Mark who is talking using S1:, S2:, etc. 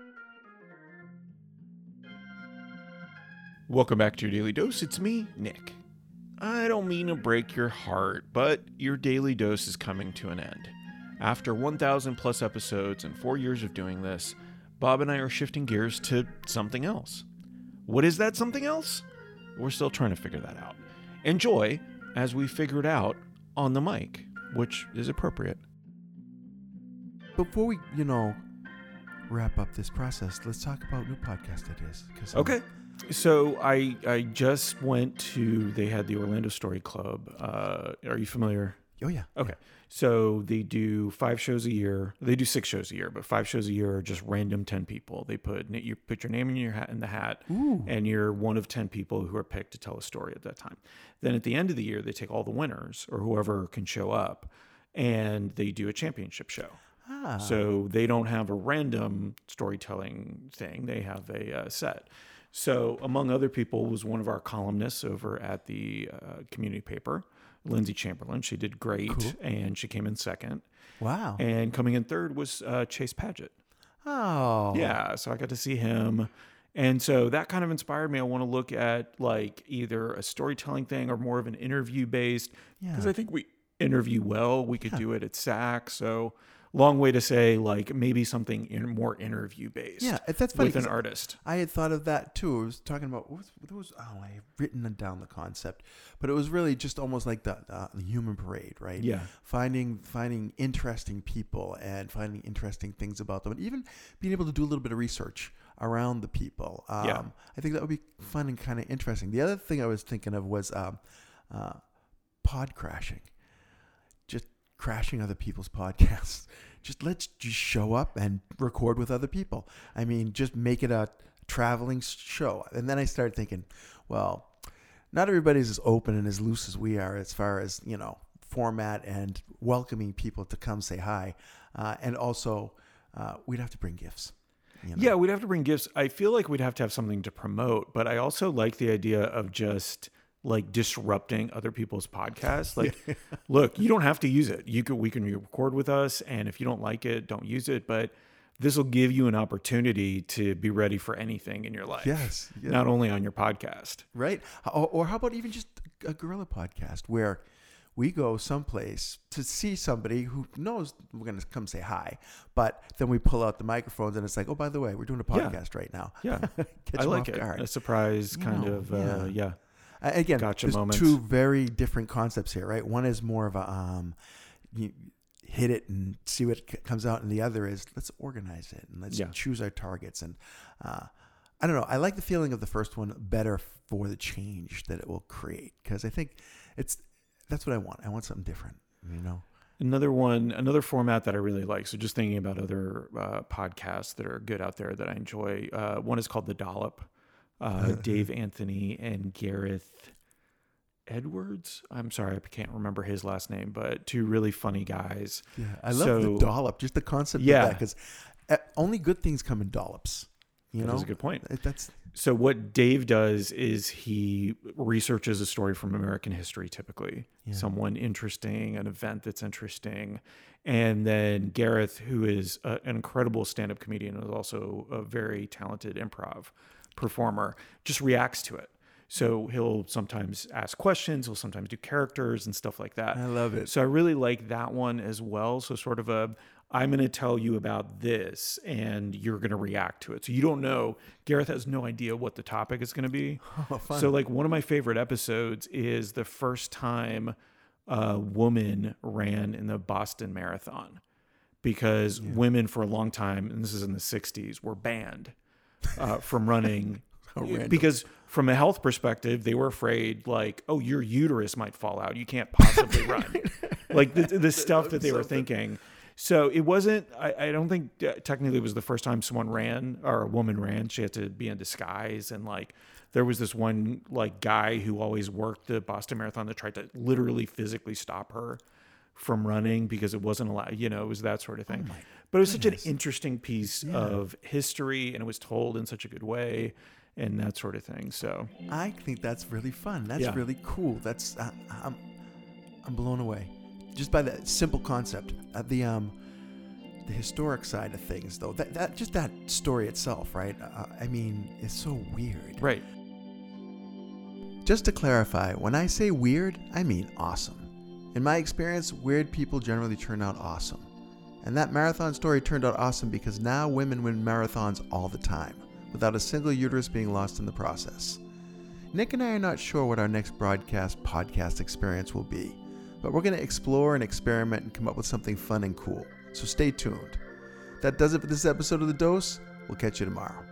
S1: Welcome back to your Daily Dose. It's me, Nick. I don't mean to break your heart, but your Daily Dose is coming to an end. After 1,000 plus episodes and 4 years of doing this, Bob and I are shifting gears to something else. What is that something else? We're still trying to figure that out. Enjoy as we figure it out on the mic, which is appropriate.
S2: Before we, wrap up this process, let's talk about new podcast ideas.
S1: Okay. So I just went to, they had the Orlando Story Club. Are you familiar?
S2: Oh, yeah.
S1: Okay. So they do 5 shows a year. They do 6 shows a year, but 5 shows a year are just random 10 people. You put your name in the hat,
S2: Ooh.
S1: and you're one of 10 people who are picked to tell a story at that time. Then at the end of the year, they take all the winners or whoever can show up, and they do a championship show.
S2: Ah.
S1: So they don't have a random storytelling thing. They have a set. So among other people was one of our columnists over at the community paper, Lindsay Chamberlain. She did great,
S2: Cool.
S1: and she came in second.
S2: Wow.
S1: And coming in third was Chase Padgett.
S2: Oh.
S1: Yeah, so I got to see him. And so that kind of inspired me. I want to look at like either a storytelling thing or more of an interview based, because I think we interview well. We could do it at SAC. So long way to say like maybe something more interview based.
S2: Yeah, that's funny.
S1: With an artist.
S2: I had thought of that too. I was talking about I had written down the concept, but it was really just almost like the human parade, right?
S1: Yeah.
S2: Finding interesting people and finding interesting things about them, and even being able to do a little bit of research around the people. I think that would be fun and kind of interesting. The other thing I was thinking of was pod crashing. Just crashing other people's podcasts. Let's show up and record with other people. I mean, just make it a traveling show. And then I started thinking, well, not everybody's as open and as loose as we are as far as, format and welcoming people to come say hi. And also, we'd have to bring gifts.
S1: Yeah, we'd have to bring gifts. I feel like we'd have to have something to promote, but I also like the idea of just like disrupting other people's podcasts. Like, look, you don't have to use it. We can record with us, and if you don't like it, don't use it. But this will give you an opportunity to be ready for anything in your life.
S2: Yes. Yeah.
S1: Not only on your podcast.
S2: Right. Or how about even just a guerrilla podcast where we go someplace to see somebody who knows we're going to come say hi, but then we pull out the microphones and it's like, oh, by the way, we're doing a podcast right now.
S1: Yeah. I like it. A surprise kind of,
S2: Again,
S1: gotcha
S2: there's
S1: moments.
S2: 2 very different concepts here, right? One is more of a you hit it and see what comes out, and the other is let's organize it and let's choose our targets. And I don't know. I like the feeling of the first one better for the change that it will create, because I think that's what I want. I want something different,
S1: Another format that I really like. So just thinking about other podcasts that are good out there that I enjoy. One is called The Dollop. Dave Anthony and Gareth Edwards. I'm sorry, I can't remember his last name, but 2 really funny guys.
S2: Yeah, I love the dollop, just the concept of that, because only good things come in dollops.
S1: That's a good point.
S2: That's
S1: So what Dave does is he researches a story from American history, typically. Someone interesting, an event that's interesting. And then Gareth, who is an incredible stand-up comedian, is also a very talented improv performer, just reacts to it. So he'll sometimes ask questions, he'll sometimes do characters and stuff like that.
S2: I love it.
S1: So I really like that one as well. So sort of I'm going to tell you about this and you're going to react to it. So you don't know, Gareth has no idea what the topic is going to be.
S2: Oh, fun.
S1: So like one of my favorite episodes is the first time a woman ran in the Boston Marathon, because women for a long time, and this is in the 60s, were banned from running because from a health perspective, they were afraid like, oh, your uterus might fall out. You can't possibly run. Like the stuff that they were thinking. So it wasn't, I don't think technically it was the first time someone ran or a woman ran. She had to be in disguise. And like, there was this one like guy who always worked the Boston Marathon that tried to literally physically stop her from running because it wasn't allowed, it was that sort of thing.
S2: Oh,
S1: but it was such an interesting piece of history, and it was told in such a good way and that sort of thing. So
S2: I think that's really fun. That's really cool. That's I'm blown away just by that simple concept. the historic side of things, though. That just that story itself, right? I mean, it's so weird.
S1: Right.
S2: Just to clarify, when I say weird, I mean awesome. In my experience, weird people generally turn out awesome. And that marathon story turned out awesome because now women win marathons all the time, without a single uterus being lost in the process. Nick and I are not sure what our next podcast experience will be, but we're going to explore and experiment and come up with something fun and cool. So stay tuned. That does it for this episode of The Dose. We'll catch you tomorrow.